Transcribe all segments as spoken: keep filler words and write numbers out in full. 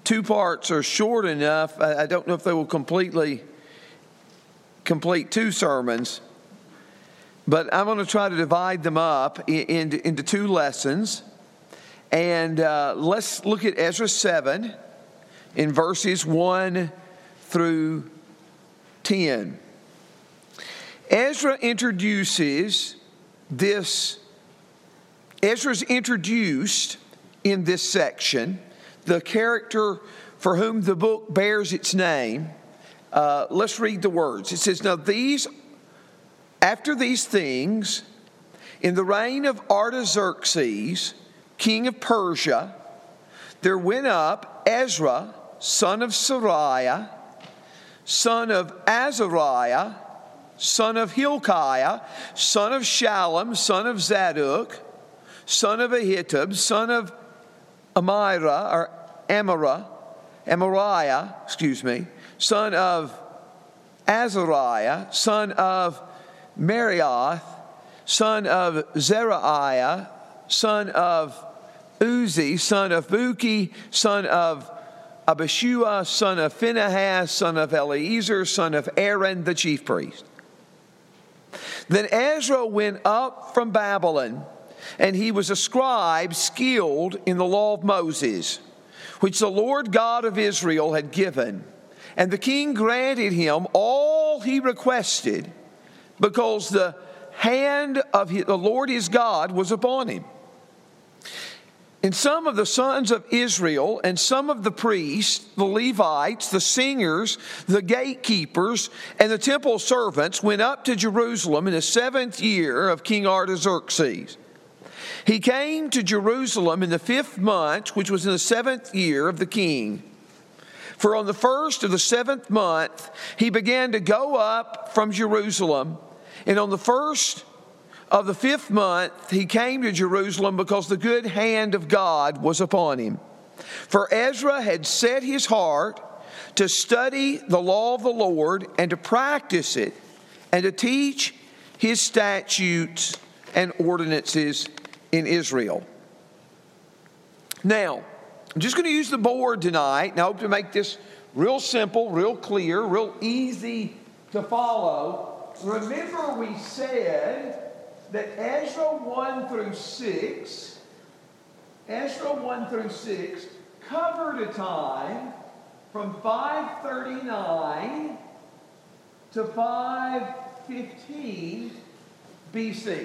two parts are short enough. I, I don't know if they will completely complete two sermons, but I'm going to try to divide them up in, in, into two lessons. And uh, let's look at Ezra seven in verses one through ten. Ezra introduces this, Ezra's introduced in this section the character for whom the book bears its name. Uh, let's read the words. It says, Now these, after these things, in the reign of Artaxerxes, king of Persia, there went up Ezra, son of Seraiah, son of Azariah, son of Hilkiah, son of Shallum, son of Zadok, son of Ahitub, son of Amira, or Amara, Amariah, excuse me, son of Azariah, son of Marioth, son of Zerahiah, son of Uzi, son of Buki, son of Abishua, son of Phinehas, son of Eleazar, son of Aaron, the chief priest. Then Ezra went up from Babylon, and he was a scribe skilled in the law of Moses, which the Lord God of Israel had given. And the king granted him all he requested, because the hand of the Lord his God was upon him. And some of the sons of Israel and some of the priests, the Levites, the singers, the gatekeepers, and the temple servants went up to Jerusalem in the seventh year of King Artaxerxes. He came to Jerusalem in the fifth month, which was in the seventh year of the king. For on the first of the seventh month, he began to go up from Jerusalem. And on the first of the fifth month, he came to Jerusalem because the good hand of God was upon him. For Ezra had set his heart to study the law of the Lord and to practice it and to teach his statutes and ordinances in Israel. Now, I'm just going to use the board tonight, and I hope to make this real simple, real clear, real easy to follow. Remember, we said that Ezra one through six, Ezra one through six covered a time from five thirty-nine to five fifteen B C.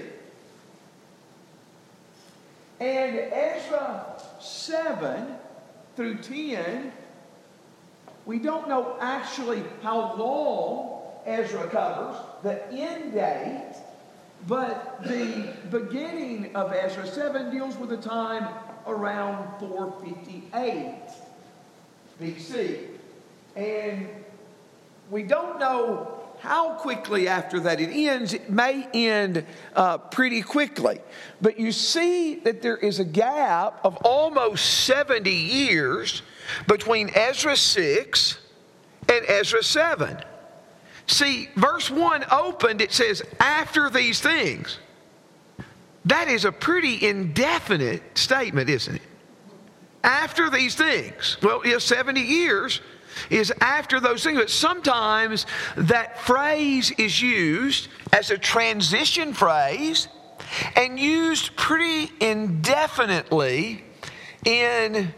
And Ezra seven through ten, we don't know actually how long Ezra covers, the end date, but the beginning of Ezra seven deals with a time around four fifty-eight B C. And we don't know how quickly after that it ends. It may end uh, pretty quickly. But you see that there is a gap of almost seventy years between Ezra six and Ezra seven. See, verse one opened, it says, after these things. That is a pretty indefinite statement, isn't it? After these things. Well, yeah, seventy years is after those things. But sometimes that phrase is used as a transition phrase and used pretty indefinitely in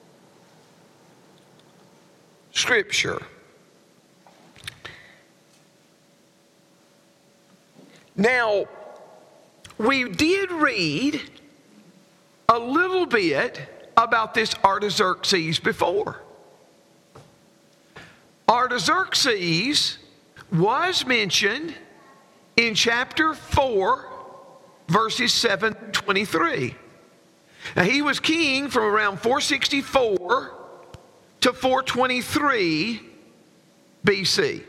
Scripture. Now, we did read a little bit about this Artaxerxes before. Artaxerxes was mentioned in chapter four, verses seven to twenty-three. Now, he was king from around four sixty-four to four twenty-three B C.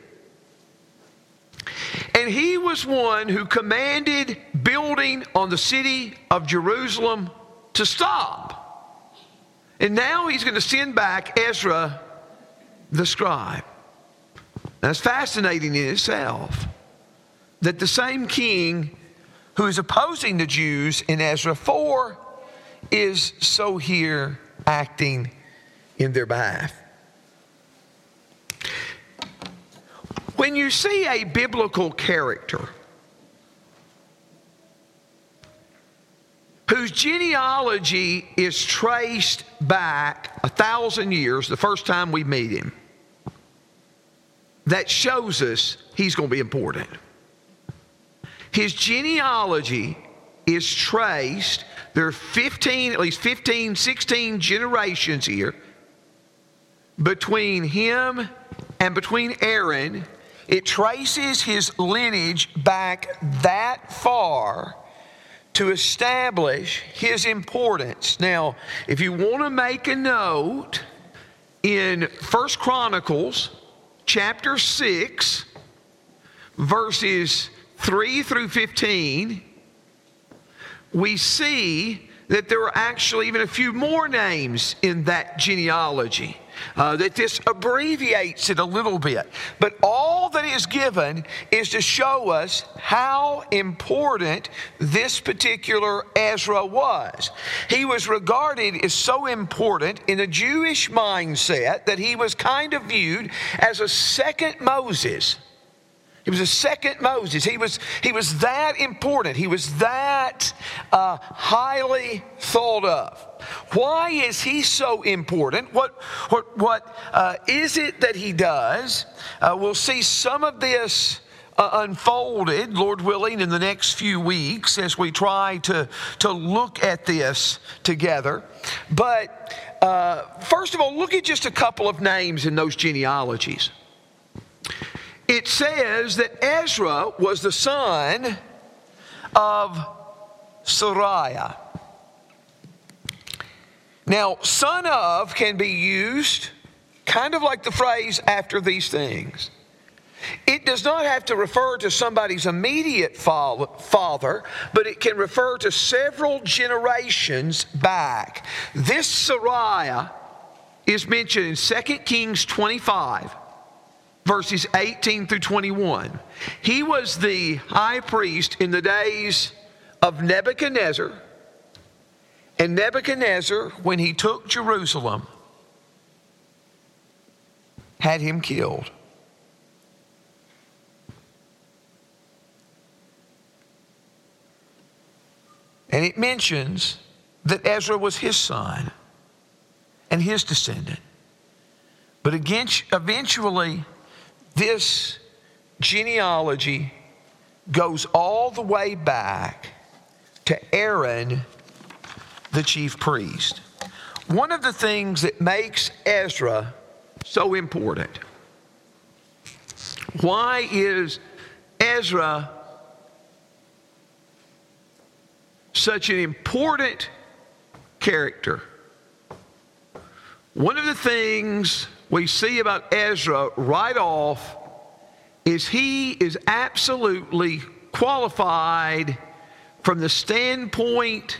And he was one who commanded building on the city of Jerusalem to stop. And now he's going to send back Ezra the scribe. That's fascinating in itself, that the same king who is opposing the Jews in Ezra four is so here acting in their behalf. When you see a biblical character whose genealogy is traced back a thousand years, the first time we meet him, that shows us he's going to be important. His genealogy is traced. There are fifteen, at least fifteen, sixteen generations here between him and between Aaron. It traces his lineage back that far to establish his importance. Now, if you want to make a note, in First Chronicles chapter six, verses three through fifteen, we see that there are actually even a few more names in that genealogy. Uh, that this abbreviates it a little bit. But all that is given is to show us how important this particular Ezra was. He was regarded as so important in a Jewish mindset that he was kind of viewed as a second Moses. He was a second Moses. He was, he was that important. He was that uh, highly thought of. Why is he so important? What, what, what uh, is it that he does? Uh, we'll see some of this uh, unfolded, Lord willing, in the next few weeks as we try to, to look at this together. But uh, first of all, look at just a couple of names in those genealogies. It says that Ezra was the son of Seraiah. Now, son of can be used kind of like the phrase after these things. It does not have to refer to somebody's immediate father, but it can refer to several generations back. This Seraiah is mentioned in Second Kings twenty-five. Verses eighteen through twenty-one. He was the high priest in the days of Nebuchadnezzar. And Nebuchadnezzar, when he took Jerusalem, had him killed. And it mentions that Ezra was his son and his descendant. But again, eventually, this genealogy goes all the way back to Aaron, the chief priest. One of the things that makes Ezra so important, why is Ezra such an important character? One of the things we see about Ezra right off is he is absolutely qualified from the standpoint,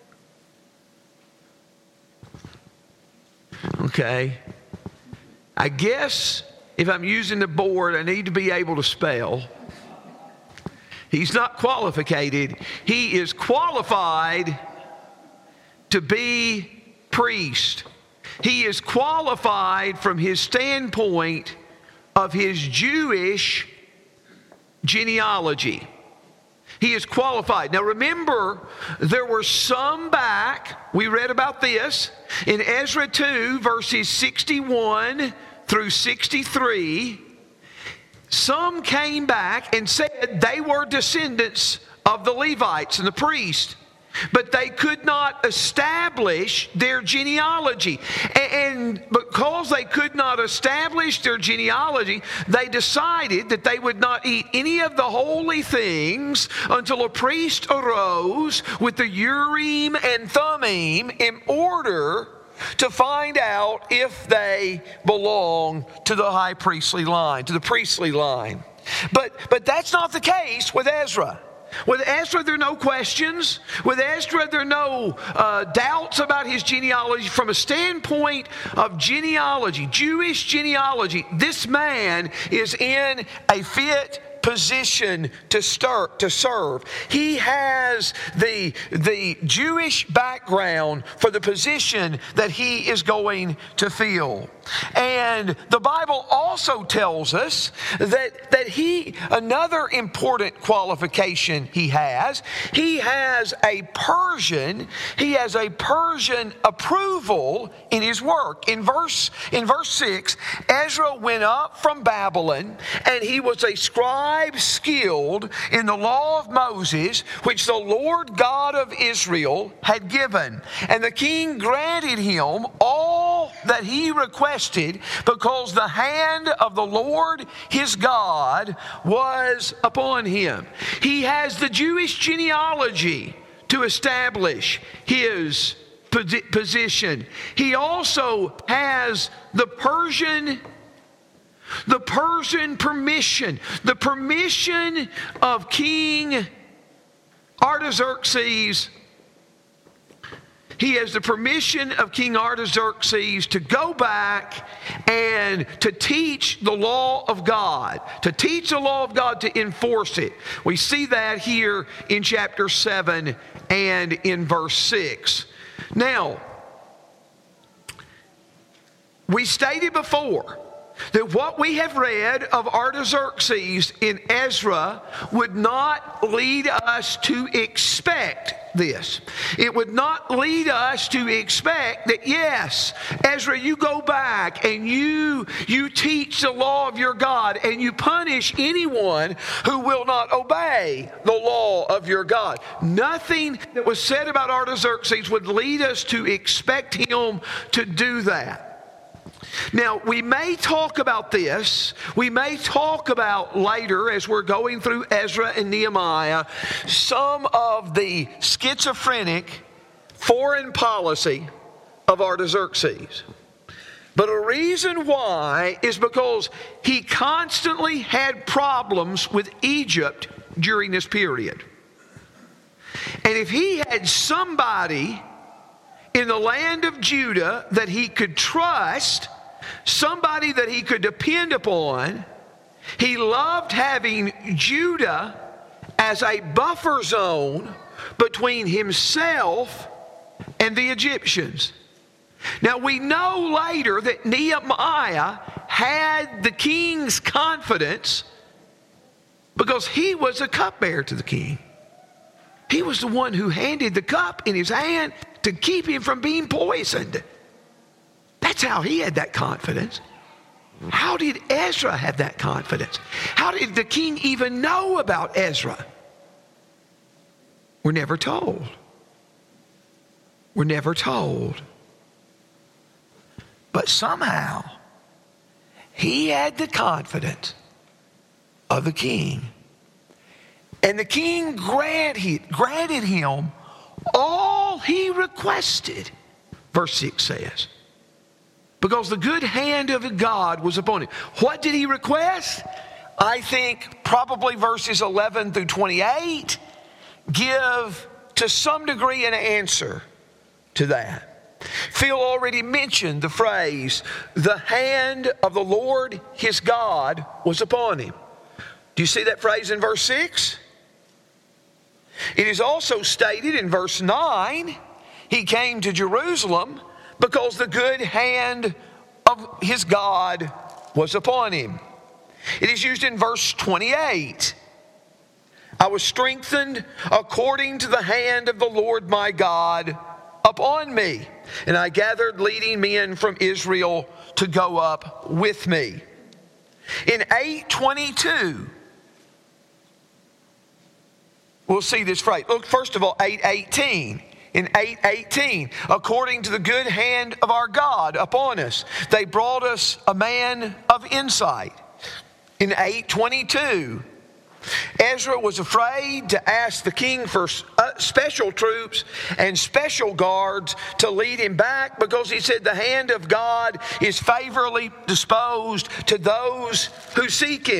okay, I guess if I'm using the board, I need to be able to spell. He's not qualified. He is qualified to be priest. He is qualified from his standpoint of his Jewish genealogy. He is qualified. Now remember, there were some back, we read about this, in Ezra two, verses sixty-one through sixty-three. Some came back and said they were descendants of the Levites and the priests, but they could not establish their genealogy. And because they could not establish their genealogy, they decided that they would not eat any of the holy things until a priest arose with the Urim and Thummim in order to find out if they belong to the high priestly line, to the priestly line. But, but that's not the case with Ezra. With Ezra, there are no questions. With Ezra, there are no uh, doubts about his genealogy. From a standpoint of genealogy, Jewish genealogy, this man is in a fit position to start to serve. He has the, the Jewish background for the position that he is going to fill. And the Bible also tells us that, that he, another important qualification he has, he has a Persian, he has a Persian approval in his work. In verse, in verse six, Ezra went up from Babylon, and he was a scribe skilled in the law of Moses, which the Lord God of Israel had given. And the king granted him all that he requested, because the hand of the Lord his God was upon him. He has the Jewish genealogy to establish his position. He also has the Persian the Persian permission, the permission of King Artaxerxes. He has the permission of King Artaxerxes to go back and to teach the law of God, to teach the law of God, to enforce it. We see that here in chapter seven and in verse six. Now, we stated before that what we have read of Artaxerxes in Ezra would not lead us to expect this. It would not lead us to expect that, yes, Ezra, you go back and you, you teach the law of your God and you punish anyone who will not obey the law of your God. Nothing that was said about Artaxerxes would lead us to expect him to do that. Now, we may talk about this, we may talk about later as we're going through Ezra and Nehemiah, some of the schizophrenic foreign policy of Artaxerxes. But a reason why is because he constantly had problems with Egypt during this period. And if he had somebody in the land of Judah that he could trust, somebody that he could depend upon, he loved having Judah as a buffer zone between himself and the Egyptians. Now, we know later that Nehemiah had the king's confidence because he was a cupbearer to the king. He was the one who handed the cup in his hand to keep him from being poisoned. That's how he had that confidence. How did Ezra have that confidence? How did the king even know about Ezra? We're never told. We're never told. But somehow, he had the confidence of the king. And the king granted, granted him all he requested, verse six says. Because the good hand of God was upon him. What did he request? I think probably verses eleven through twenty-eight give to some degree an answer to that. Phil already mentioned the phrase, the hand of the Lord his God was upon him. Do you see that phrase in verse six? It is also stated in verse nine, he came to Jerusalem because the good hand of his God was upon him. It is used in verse twenty-eight. I was strengthened according to the hand of the Lord my God upon me, and I gathered leading men from Israel to go up with me. In eight twenty-two, we'll see this phrase. Look, first of all, eight eighteen. In eight eighteen, according to the good hand of our God upon us, they brought us a man of insight. In eight twenty-two, Ezra was afraid to ask the king for special troops and special guards to lead him back because he said the hand of God is favorably disposed to those who seek him.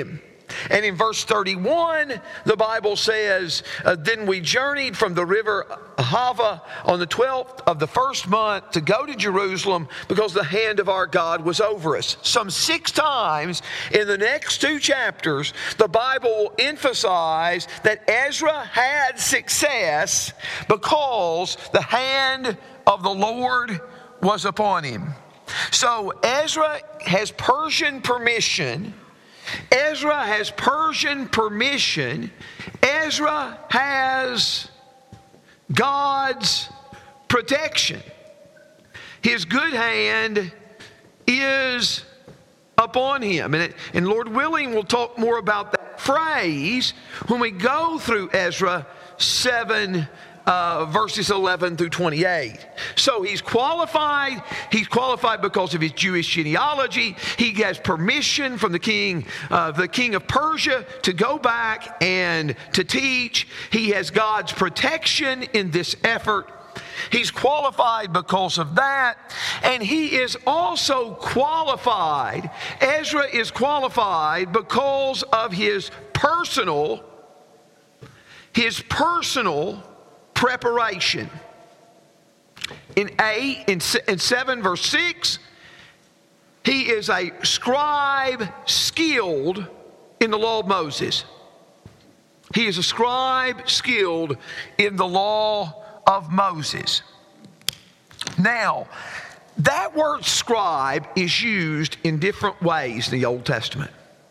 And in verse thirty-one, the Bible says, uh, then we journeyed from the river Ahava on the twelfth of the first month to go to Jerusalem because the hand of our God was over us. Some six times in the next two chapters, the Bible will emphasize that Ezra had success because the hand of the Lord was upon him. So Ezra has Persian permission. Ezra has Persian permission. Ezra has God's protection. His good hand is upon him. And, it, and Lord willing, we'll talk more about that phrase when we go through Ezra seven, Uh, verses eleven through twenty-eight. So he's qualified. He's qualified because of his Jewish genealogy. He has permission from the king, uh, the king of Persia, to go back and to teach. He has God's protection in this effort. He's qualified because of that. And he is also qualified. Ezra is qualified because of his personal, his personal preparation. In eight, in, in seven, verse six, he is a scribe skilled in the law of Moses. He is a scribe skilled in the law of Moses. Now, that word scribe is used in different ways in the Old Testament.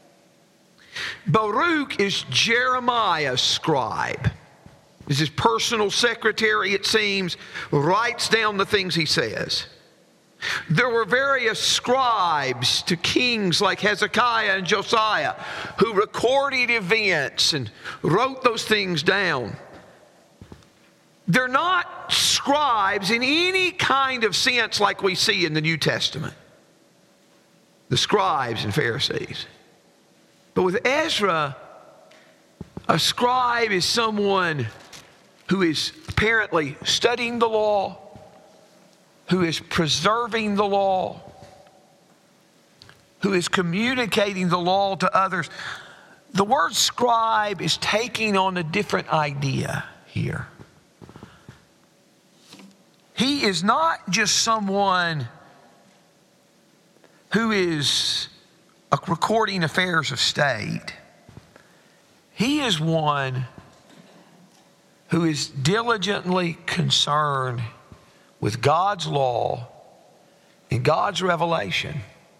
Baruch is Jeremiah's scribe. Is his personal secretary, it seems, writes down the things he says. There were various scribes to kings like Hezekiah and Josiah who recorded events and wrote those things down. They're not scribes in any kind of sense like we see in the New Testament, the scribes and Pharisees. But with Ezra, a scribe is someone who is apparently studying the law, who is preserving the law, who is communicating the law to others. The word scribe is taking on a different idea here. He is not just someone who is recording affairs of state. He is one who is diligently concerned with God's law and God's revelation.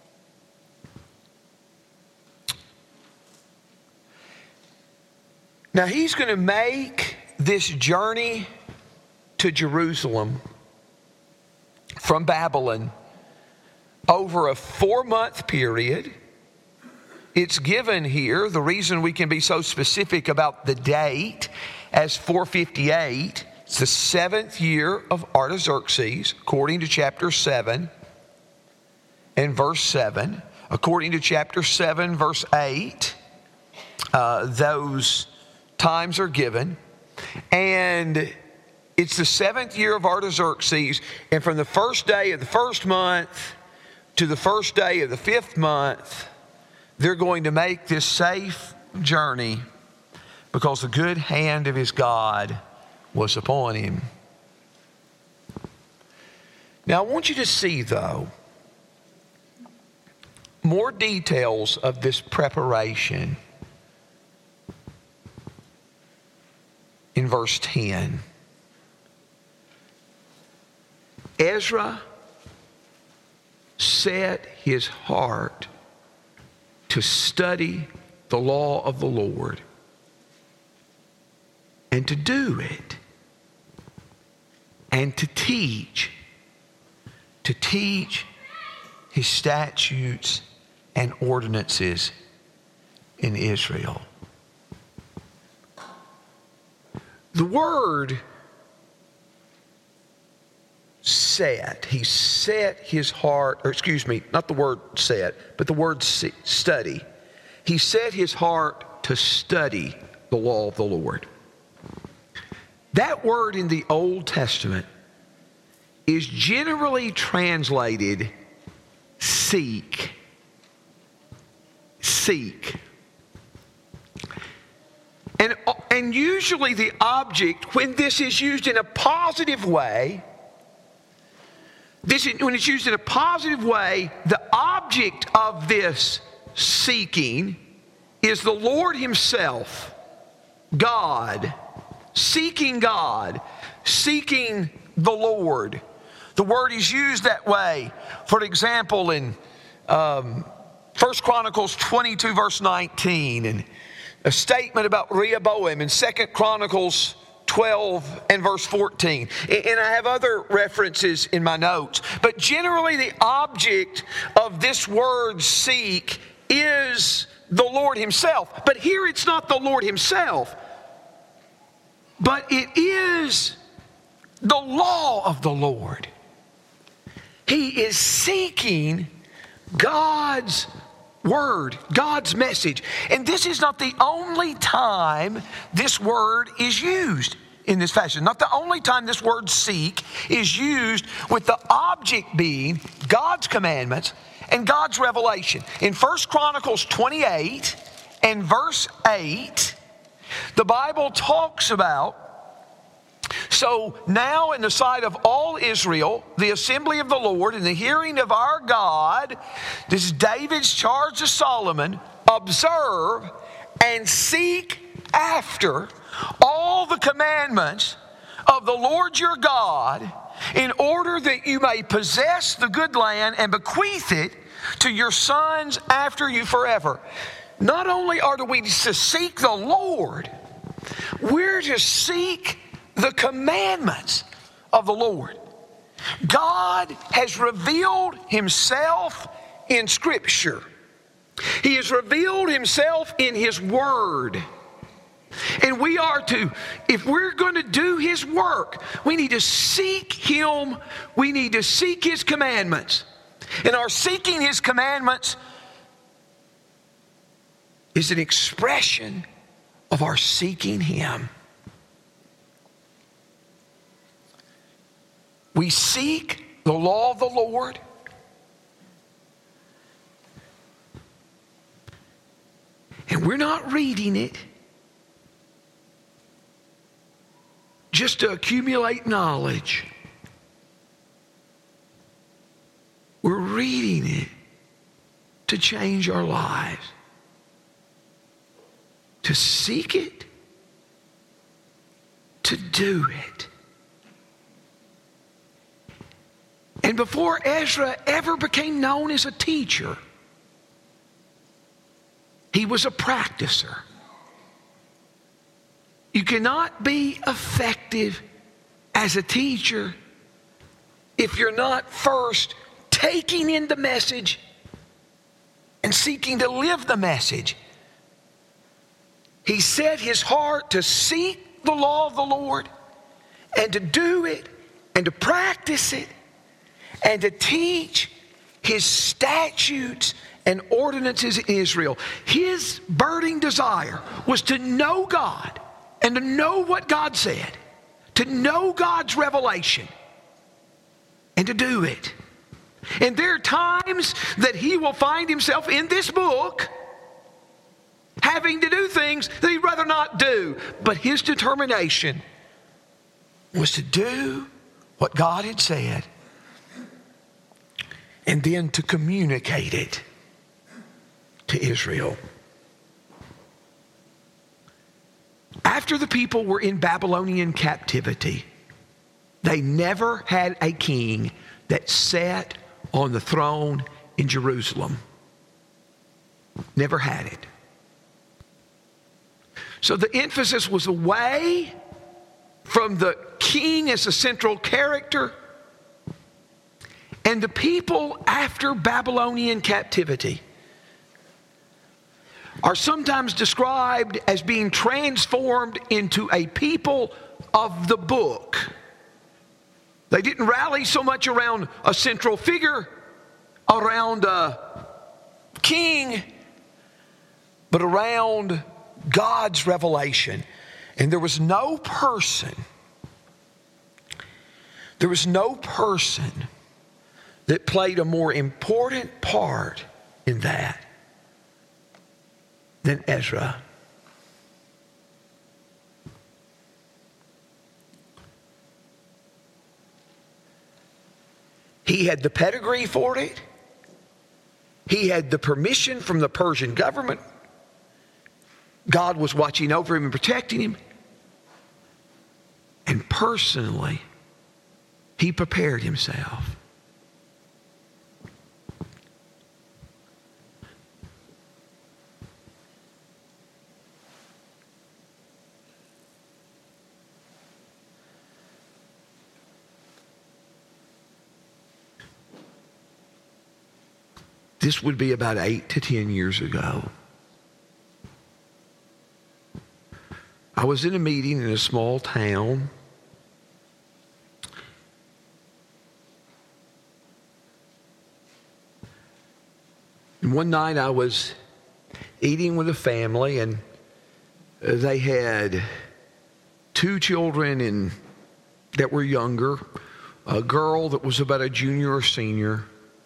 Now he's going to make this journey to Jerusalem from Babylon over a four-month period. It's given here, the reason we can be so specific about the date as four fifty-eight, it's the seventh year of Artaxerxes, according to chapter seven and verse seven. According to chapter seven, verse eight, uh, those times are given. And it's the seventh year of Artaxerxes, and from the first day of the first month to the first day of the fifth month, they're going to make this safe journey because the good hand of his God was upon him. Now, I want you to see, though, more details of this preparation in verse ten. Ezra set his heart to study the law of the Lord and to do it and to teach, to teach his statutes and ordinances in Israel. The word set, he set his heart, or excuse me, not the word set, but the word study. He set his heart to study the law of the Lord. That word in the Old Testament is generally translated seek. Seek. And usually the object, when this is used in a positive way, this is, when it's used in a positive way, the object of this seeking is the Lord Himself, God, seeking God, seeking the Lord. The word is used that way. For example, in um, First Chronicles twenty-two, verse nineteen, and a statement about Rehoboam in Second Chronicles twelve and verse fourteen. And I have other references in my notes. But generally the object of this word seek is the Lord Himself. But here it's not the Lord Himself, but it is the law of the Lord. He is seeking God's word, God's message. And this is not the only time this word is used in this fashion. Not the only time this word seek is used with the object being God's commandments and God's revelation. In First Chronicles twenty-eight and verse eight, the Bible talks about, so now in the sight of all Israel, the assembly of the Lord, in the hearing of our God, this is David's charge to Solomon, observe and seek after all the commandments of the Lord your God, in order that you may possess the good land and bequeath it to your sons after you forever. Not only are we to seek the Lord, we're to seek the commandments of the Lord. God has revealed Himself in Scripture. He has revealed Himself in His Word. And we are to, if we're going to do His work, we need to seek Him. We need to seek His commandments. And our seeking His commandments is an expression of our seeking Him. We seek the law of the Lord. And we're not reading it just to accumulate knowledge. We're reading it to change our lives. To seek it, to do it. And before Ezra ever became known as a teacher, he was a practicer. You cannot be effective as a teacher if you're not first taking in the message and seeking to live the message. He set his heart to seek the law of the Lord and to do it and to practice it and to teach His statutes and ordinances in Israel. His burning desire was to know God and to know what God said, to know God's revelation and to do it. And there are times that he will find himself in this book having to do things that he'd rather not do. But his determination was to do what God had said and then to communicate it to Israel. After the people were in Babylonian captivity, they never had a king that sat on the throne in Jerusalem. Never had it. So the emphasis was away from the king as a central character, and the people after Babylonian captivity are sometimes described as being transformed into a people of the book. They didn't rally so much around a central figure, around a king, but around God's revelation. And there was no person, there was no person that played a more important part in that than Ezra. He had the pedigree for it. He had the permission from the Persian government. God was watching over him and protecting him. And personally, he prepared himself. This would be about eight to ten years ago. I was in a meeting in a small town. And one night I was eating with a family, and they had two children in, that were younger, a girl that was about a junior or senior,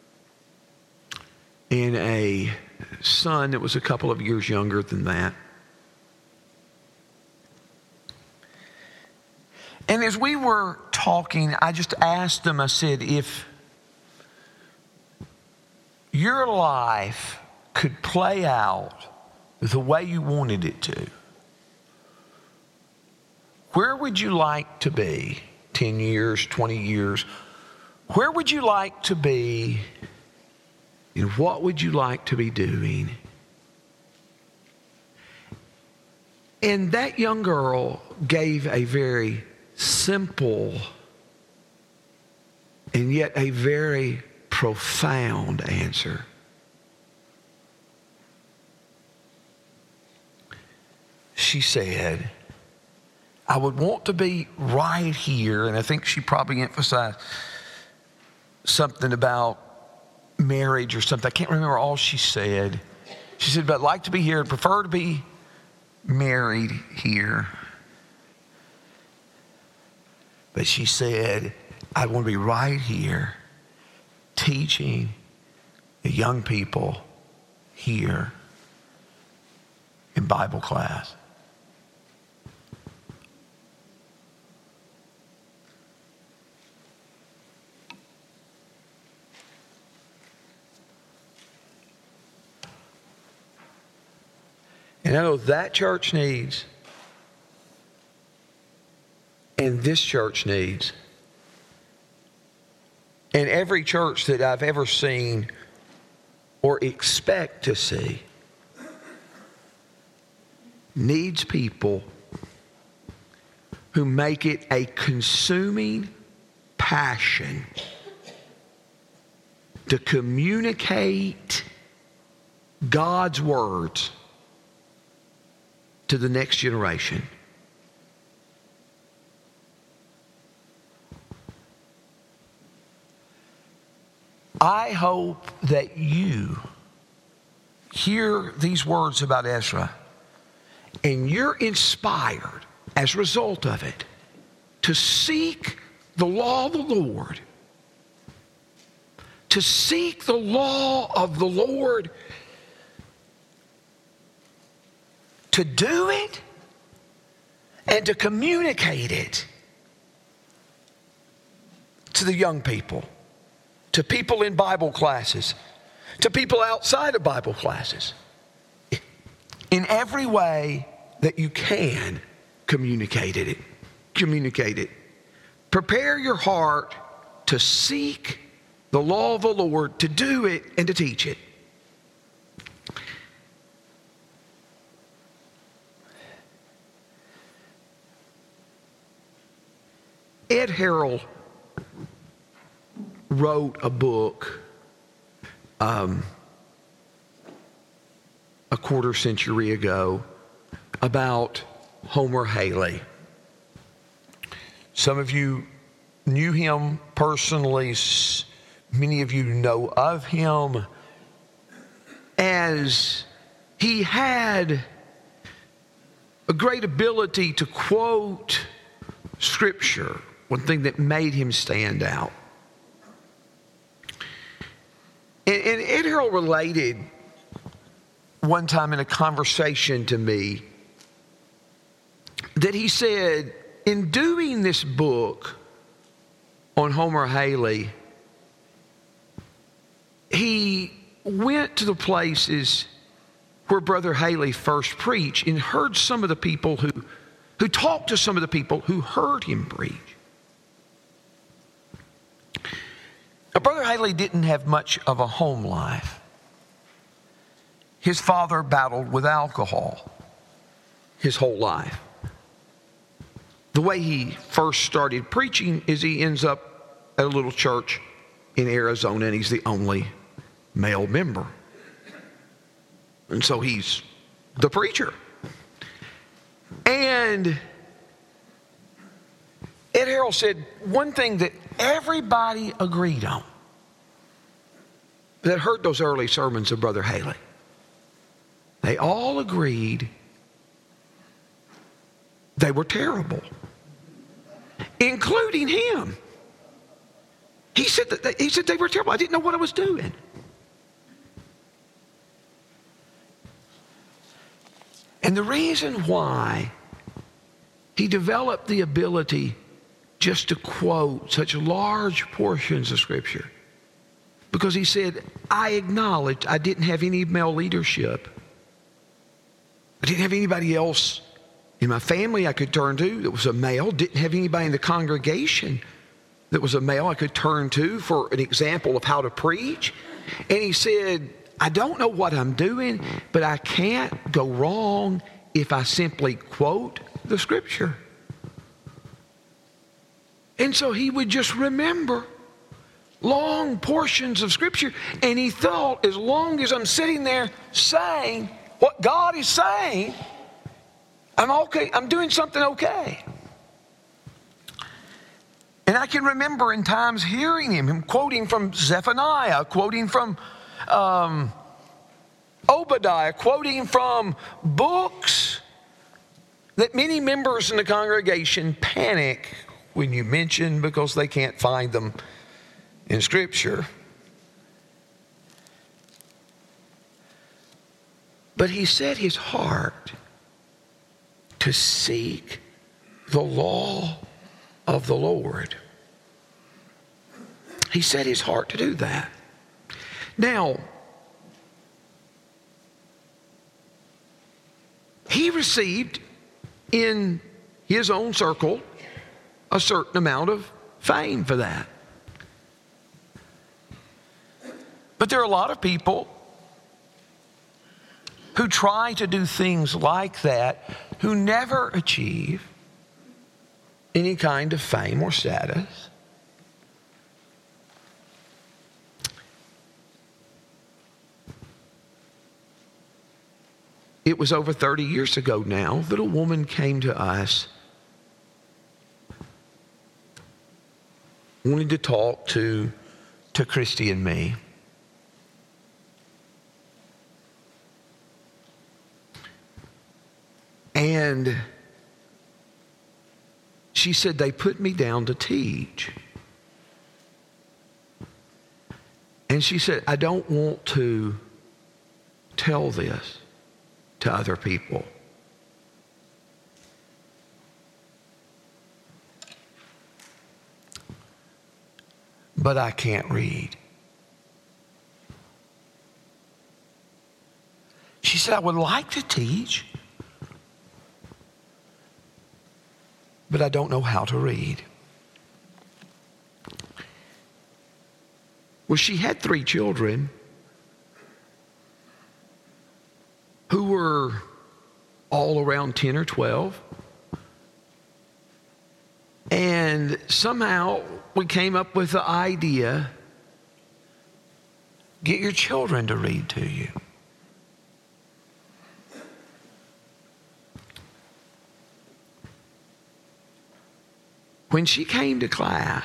and a son that was a couple of years younger than that. And as we were talking, I just asked them, I said, if your life could play out the way you wanted it to, where would you like to be? ten years, twenty years. Where would you like to be? And what would you like to be doing? And that young girl gave a very simple and yet a very profound answer. She said, I would want to be right here, and I think she probably emphasized something about marriage or something. I can't remember all she said. She said, but I'd like to be here, I'd prefer to be married here. But she said, I want to be right here teaching the young people here in Bible class. And I know that church needs, and this church needs, and every church that I've ever seen or expect to see needs people who make it a consuming passion to communicate God's words to the next generation. I hope that you hear these words about Ezra and you're inspired as a result of it to seek the law of the Lord, to seek the law of the Lord, to do it and to communicate it to the young people, to people in Bible classes, to people outside of Bible classes. In every way that you can, communicate it. Communicate it. Prepare your heart to seek the law of the Lord, to do it and to teach it. Ed Harrell wrote a book um, a quarter century ago about Homer Haley. Some of you knew him personally. Many of you know of him, as he had a great ability to quote Scripture, one thing that made him stand out. And, and Ed Harrell related one time in a conversation to me that he said, in doing this book on Homer Haley, he went to the places where Brother Haley first preached and heard some of the people who, who talked to some of the people who heard him preach. Now, Brother Haley didn't have much of a home life. His father battled with alcohol his whole life. The way he first started preaching is he ends up at a little church in Arizona, and he's the only male member. And so he's the preacher. And Ed Harrell said one thing that everybody agreed on that heard those early sermons of Brother Haley. They all agreed they were terrible, including him. He said that they, he said they were terrible. I didn't know what I was doing. And the reason why he developed the ability just to quote such large portions of Scripture, because he said, I acknowledged I didn't have any male leadership. I didn't have anybody else in my family I could turn to that was a male. Didn't have anybody in the congregation that was a male I could turn to for an example of how to preach. And he said, I don't know what I'm doing, but I can't go wrong if I simply quote the Scripture. And so he would just remember long portions of Scripture, and he thought, as long as I'm sitting there saying what God is saying, I'm okay, I'm doing something okay. And I can remember in times hearing him, him quoting from Zephaniah, quoting from um, Obadiah, quoting from books that many members in the congregation panic when you mention because they can't find them in Scripture. But he set his heart to seek the law of the Lord. He set his heart to do that. Now, he received in his own circle a certain amount of fame for that. But there are a lot of people who try to do things like that who never achieve any kind of fame or status. It was over thirty years ago now that a woman came to us wanting to talk to, to Christy and me. And she said, they put me down to teach. And she said, I don't want to tell this to other people. But I can't read. She said, I would like to teach, but I don't know how to read. Well, she had three children who were all around ten or twelve. And somehow we came up with the idea, get your children to read to you. When she came to class,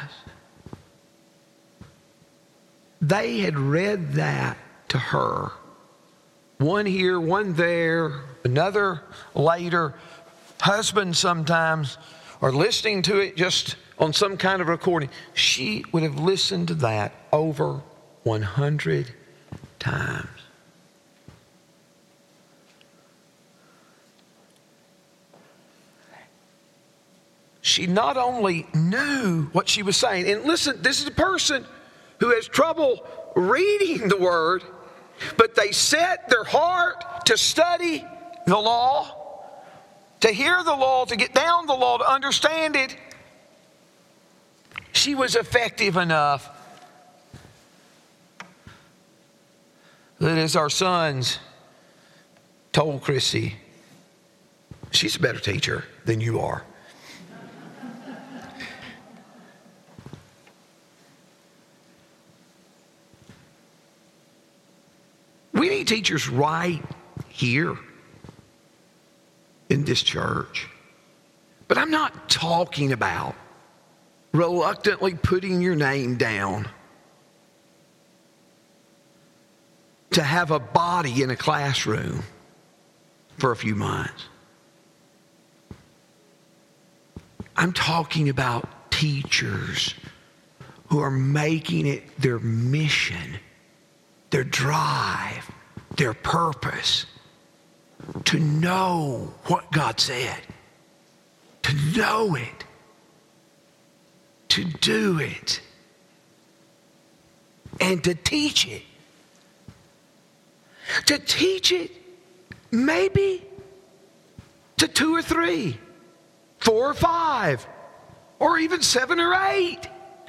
they had read that to her. One here, one there, another later. Husband sometimes are listening to it just on some kind of recording. She would have listened to that over one hundred times. She not only knew what she was saying, and listen, this is a person who has trouble reading the Word, but they set their heart to study the law, to hear the law, to get down the law, to understand it. She was effective enough that as our sons told Chrissy, she's a better teacher than you are. We need teachers right here in this church. But I'm not talking about reluctantly putting your name down to have a body in a classroom for a few months. I'm talking about teachers who are making it their mission, their drive, their purpose to know what God said, to know it, to do it, and to teach it. To teach it maybe to two or three, four or five, or even seven or eight.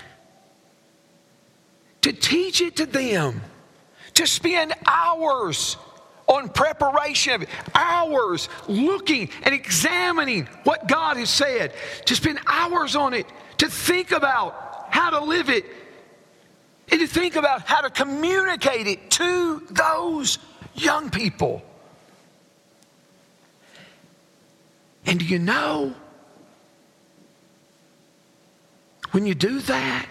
To teach it to them. To spend hours on preparation of it, hours looking and examining what God has said, to spend hours on it, to think about how to live it, and to think about how to communicate it to those young people. And do you know, when you do that,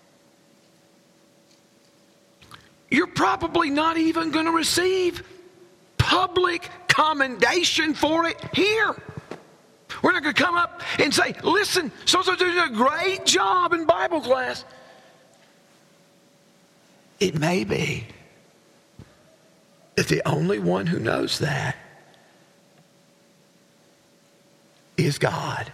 you're probably not even going to receive public commendation for it here. We're not going to come up and say, listen, so-and-so did a great job in Bible class. It may be that the only one who knows that is God.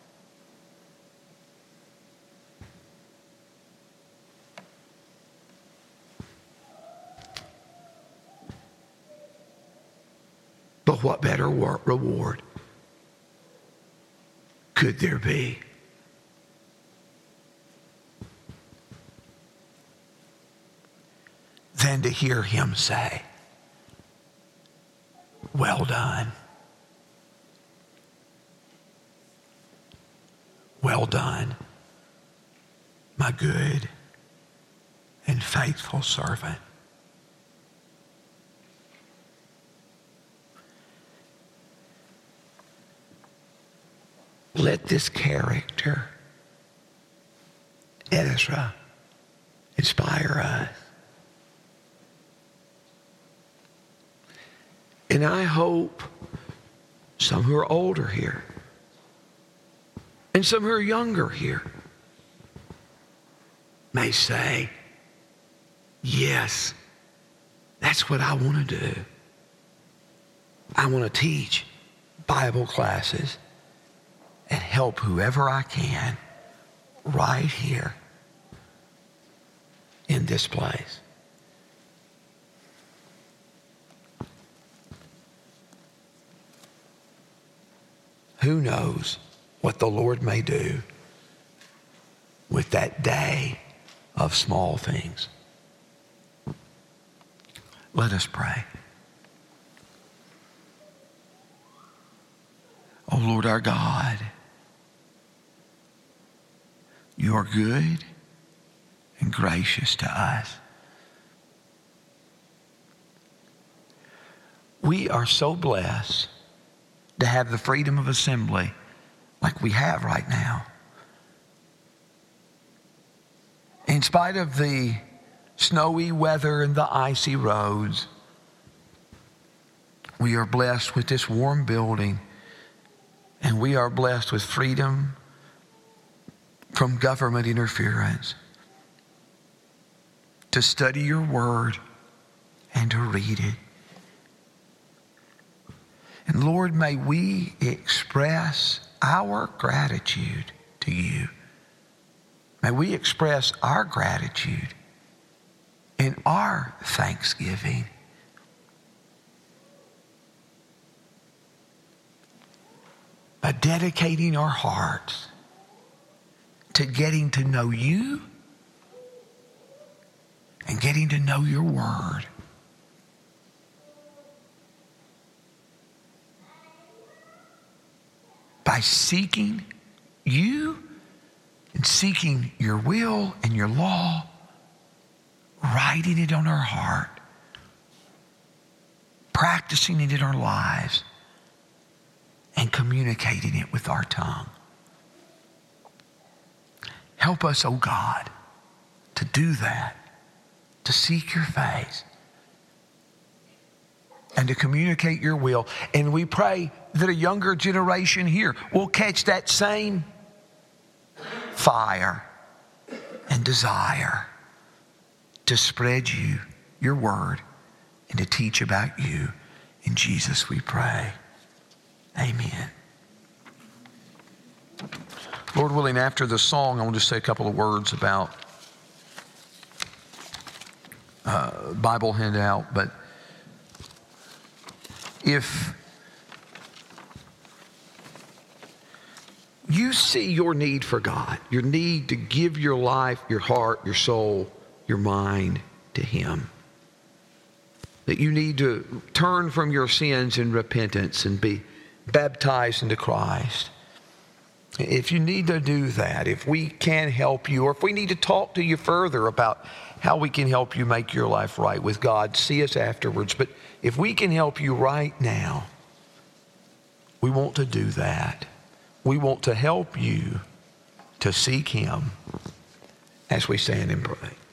But what better reward could there be? Than to hear him say, well done. Well done, my good and faithful servant. Let this character, Ezra, inspire us. And I hope some who are older here and some who are younger here may say, yes, that's what I want to do. I want to teach Bible classes and help whoever I can right here in this place. Who knows what the Lord may do with that day of small things? Let us pray. Oh Lord our God, you are good and gracious to us. We are so blessed to have the freedom of assembly like we have right now. In spite of the snowy weather and the icy roads, we are blessed with this warm building, and we are blessed with freedom from government interference to study your word and to read it. And Lord, may we express our gratitude to you. May we express our gratitude in our thanksgiving. By dedicating our hearts to getting to know you and getting to know your word. By seeking you and seeking your will and your law, writing it on our heart, practicing it in our lives, and communicating it with our tongue. Help us, oh God, to do that, to seek your face, and to communicate your will. And we pray that a younger generation here will catch that same fire and desire to spread you, your word, and to teach about you. In Jesus we pray. Amen. Lord willing, after the song, I want to say a couple of words about uh, Bible handout. But if you see your need for God, your need to give your life, your heart, your soul, your mind to Him, that you need to turn from your sins in repentance and be baptized into Christ. If you need to do that, if we can help you, or if we need to talk to you further about how we can help you make your life right with God, see us afterwards. But if we can help you right now, we want to do that. We want to help you to seek Him as we stand and pray.